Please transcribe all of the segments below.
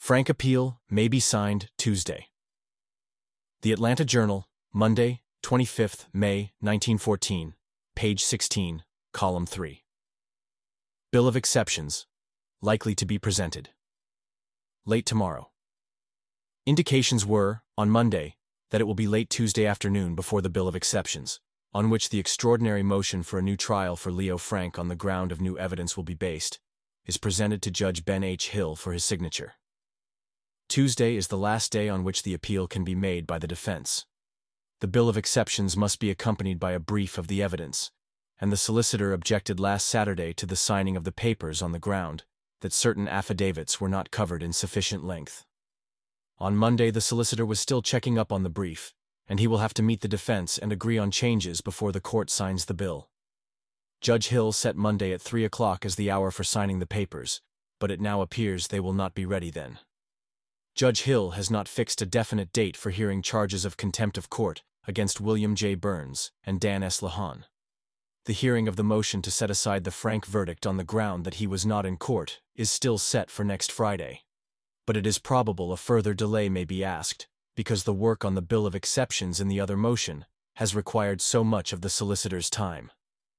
Frank appeal may be signed Tuesday. The Atlanta Journal, Monday, 25th May 1914, page 16, column 3. Bill of Exceptions, likely to be presented late tomorrow. Indications were, on Monday, that it will be late Tuesday afternoon before the Bill of Exceptions, on which the extraordinary motion for a new trial for Leo Frank on the ground of new evidence will be based, is presented to Judge Ben H. Hill for his signature. Tuesday is the last day on which the appeal can be made by the defense. The Bill of Exceptions must be accompanied by a brief of the evidence, and the solicitor objected last Saturday to the signing of the papers on the ground that certain affidavits were not covered in sufficient length. On Monday the solicitor was still checking up on the brief, and he will have to meet the defense and agree on changes before the court signs the bill. Judge Hill set Monday at 3 o'clock as the hour for signing the papers, but it now appears they will not be ready then. Judge Hill has not fixed a definite date for hearing charges of contempt of court against William J. Burns and Dan S. Lahan. The hearing of the motion to set aside the Frank verdict on the ground that he was not in court is still set for next Friday. But it is probable a further delay may be asked, because the work on the Bill of Exceptions in the other motion has required so much of the solicitor's time.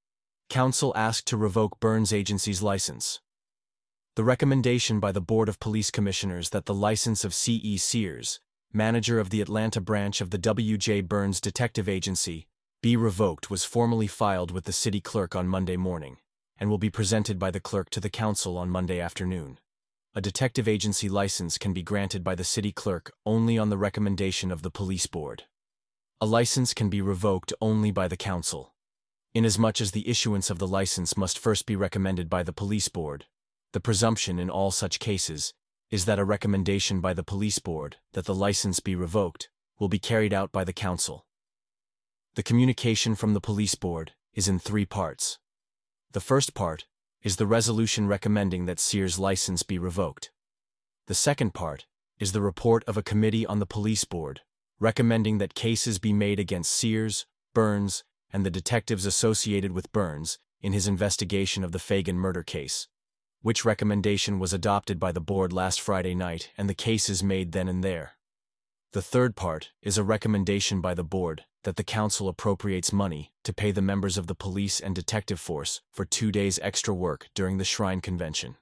Counsel asked to revoke Burns Agency's license. The recommendation by the Board of Police Commissioners that the license of C.E. Sears, manager of the Atlanta branch of the W.J. Burns Detective Agency, be revoked was formally filed with the city clerk on Monday morning, and will be presented by the clerk to the council on Monday afternoon. A detective agency license can be granted by the city clerk only on the recommendation of the police board. A license can be revoked only by the council. Inasmuch as the issuance of the license must first be recommended by the police board, the presumption in all such cases is that a recommendation by the police board that the license be revoked will be carried out by the council. The communication from the police board is in 3 parts. The first part is the resolution recommending that Sears' license be revoked. The second part is the report of a committee on the police board recommending that cases be made against Sears, Burns, and the detectives associated with Burns in his investigation of the Fagan murder case, which recommendation was adopted by the board last Friday night and the case is made then and there. The third part is a recommendation by the board that the council appropriates money to pay the members of the police and detective force for 2 days extra work during the Shrine Convention.